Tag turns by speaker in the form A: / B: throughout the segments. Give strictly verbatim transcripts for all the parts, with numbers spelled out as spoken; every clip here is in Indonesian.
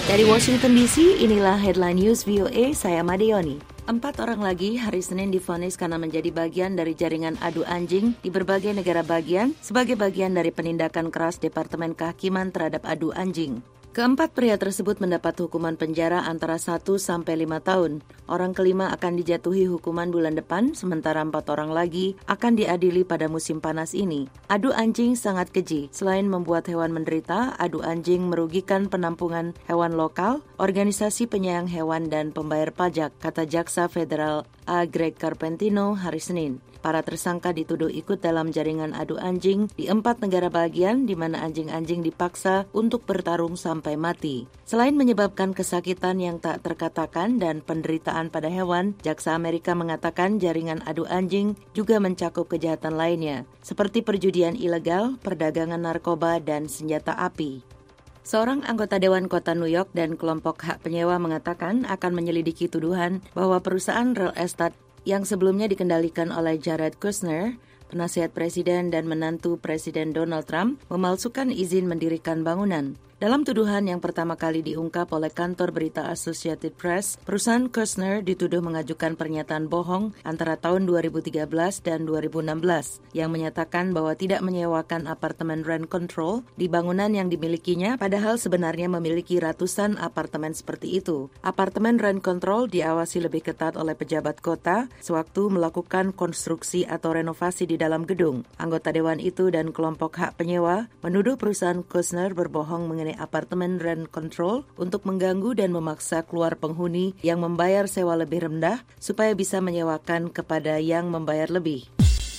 A: Dari Washington D C, inilah Headline News V O A, saya Madeoni. Empat orang lagi hari Senin divonis karena menjadi bagian dari jaringan adu anjing di berbagai negara bagian sebagai bagian dari penindakan keras Departemen Kehakiman terhadap adu anjing. Keempat pria tersebut mendapat hukuman penjara antara satu sampai lima tahun. Orang kelima akan dijatuhi hukuman bulan depan, sementara empat orang lagi akan diadili pada musim panas ini. Adu anjing sangat keji. Selain membuat hewan menderita, adu anjing merugikan penampungan hewan lokal, organisasi penyayang hewan dan pembayar pajak, kata Jaksa Federal A. Greg Carpentino hari Senin. Para tersangka dituduh ikut dalam jaringan adu anjing di empat negara bagian di mana anjing-anjing dipaksa untuk bertarung sampai mati. Selain menyebabkan kesakitan yang tak terkatakan dan penderitaan pada hewan, Jaksa Amerika mengatakan jaringan adu anjing juga mencakup kejahatan lainnya, seperti perjudian ilegal, perdagangan narkoba, dan senjata api. Seorang anggota Dewan Kota New York dan kelompok hak penyewa mengatakan akan menyelidiki tuduhan bahwa perusahaan real estate yang sebelumnya dikendalikan oleh Jared Kushner, penasihat presiden dan menantu Presiden Donald Trump, memalsukan izin mendirikan bangunan. Dalam tuduhan yang pertama kali diungkap oleh kantor berita Associated Press, perusahaan Kushner dituduh mengajukan pernyataan bohong antara tahun dua ribu tiga belas dan dua ribu enam belas yang menyatakan bahwa tidak menyewakan apartemen rent control di bangunan yang dimilikinya, padahal sebenarnya memiliki ratusan apartemen seperti itu. Apartemen rent control diawasi lebih ketat oleh pejabat kota sewaktu melakukan konstruksi atau renovasi di dalam gedung. Anggota dewan itu dan kelompok hak penyewa menuduh perusahaan Kushner berbohong mengenai apartemen rent control untuk mengganggu dan memaksa keluar penghuni yang membayar sewa lebih rendah supaya bisa menyewakan kepada yang membayar lebih.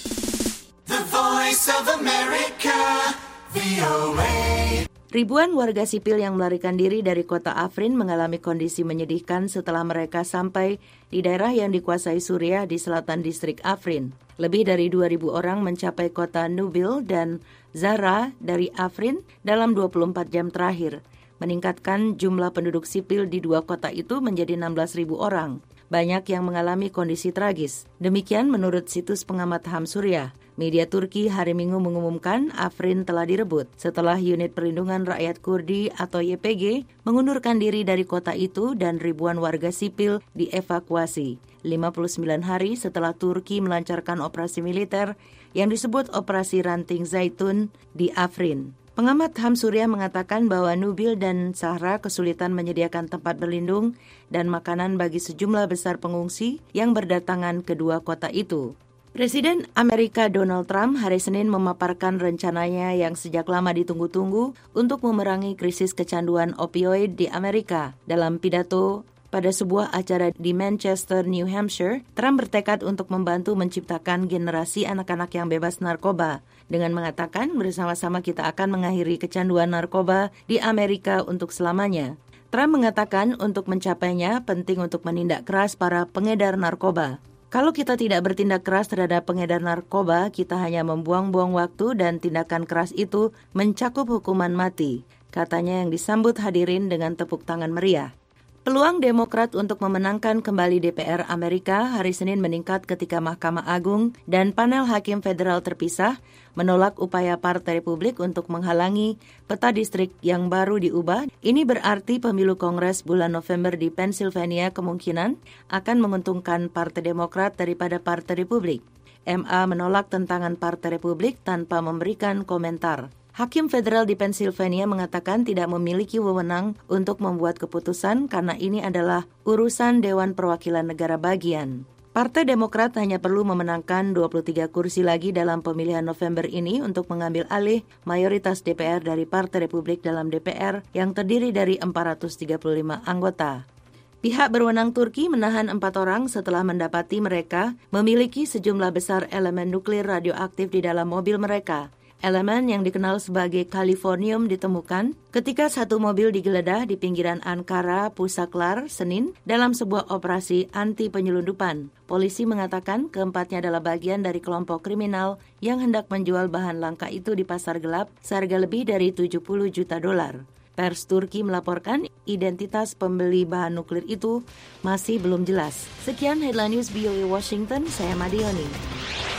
B: The Voice of America, V O A.
A: Ribuan warga sipil yang melarikan diri dari kota Afrin mengalami kondisi menyedihkan setelah mereka sampai di daerah yang dikuasai Suriah di selatan distrik Afrin. Lebih dari dua ribu orang mencapai kota Nubil dan Zara dari Afrin dalam dua puluh empat jam terakhir, meningkatkan jumlah penduduk sipil di dua kota itu menjadi enam belas ribu orang. Banyak yang mengalami kondisi tragis. Demikian menurut situs pengamat H A M Suriah. Media Turki hari Minggu mengumumkan Afrin telah direbut setelah unit perlindungan rakyat Kurdi atau Y P G mengundurkan diri dari kota itu dan ribuan warga sipil dievakuasi. lima puluh sembilan hari setelah Turki melancarkan operasi militer yang disebut Operasi Ranting Zaitun di Afrin. Pengamat H A M Suriah mengatakan bahwa Nubil dan Sahra kesulitan menyediakan tempat berlindung dan makanan bagi sejumlah besar pengungsi yang berdatangan ke dua kota itu. Presiden Amerika Donald Trump hari Senin memaparkan rencananya yang sejak lama ditunggu-tunggu untuk memerangi krisis kecanduan opioid di Amerika. Dalam pidato pada sebuah acara di Manchester, New Hampshire, Trump bertekad untuk membantu menciptakan generasi anak-anak yang bebas narkoba dengan mengatakan bersama-sama kita akan mengakhiri kecanduan narkoba di Amerika untuk selamanya. Trump mengatakan untuk mencapainya penting untuk menindak keras para pengedar narkoba. Kalau kita tidak bertindak keras terhadap pengedar narkoba, kita hanya membuang-buang waktu dan tindakan keras itu mencakup hukuman mati, katanya yang disambut hadirin dengan tepuk tangan meriah. Peluang Demokrat untuk memenangkan kembali D P R Amerika hari Senin meningkat ketika Mahkamah Agung dan panel hakim federal terpisah menolak upaya Partai Republik untuk menghalangi peta distrik yang baru diubah. Ini berarti pemilu Kongres bulan November di Pennsylvania kemungkinan akan menguntungkan Partai Demokrat daripada Partai Republik. M A menolak tentangan Partai Republik tanpa memberikan komentar. Hakim federal di Pennsylvania mengatakan tidak memiliki wewenang untuk membuat keputusan karena ini adalah urusan Dewan Perwakilan Negara bagian. Partai Demokrat hanya perlu memenangkan dua puluh tiga kursi lagi dalam pemilihan November ini untuk mengambil alih mayoritas D P R dari Partai Republik dalam D P R yang terdiri dari empat ratus tiga puluh lima anggota. Pihak berwenang Turki menahan empat orang setelah mendapati mereka memiliki sejumlah besar elemen nuklir radioaktif di dalam mobil mereka. Elemen yang dikenal sebagai Californium ditemukan ketika satu mobil digeledah di pinggiran Ankara, Pusaklar, Senin dalam sebuah operasi anti-penyelundupan. Polisi mengatakan keempatnya adalah bagian dari kelompok kriminal yang hendak menjual bahan langka itu di pasar gelap seharga lebih dari tujuh puluh juta dolar. Pers Turki melaporkan identitas pembeli bahan nuklir itu masih belum jelas. Sekian Headline News V O A Washington, saya Madioni.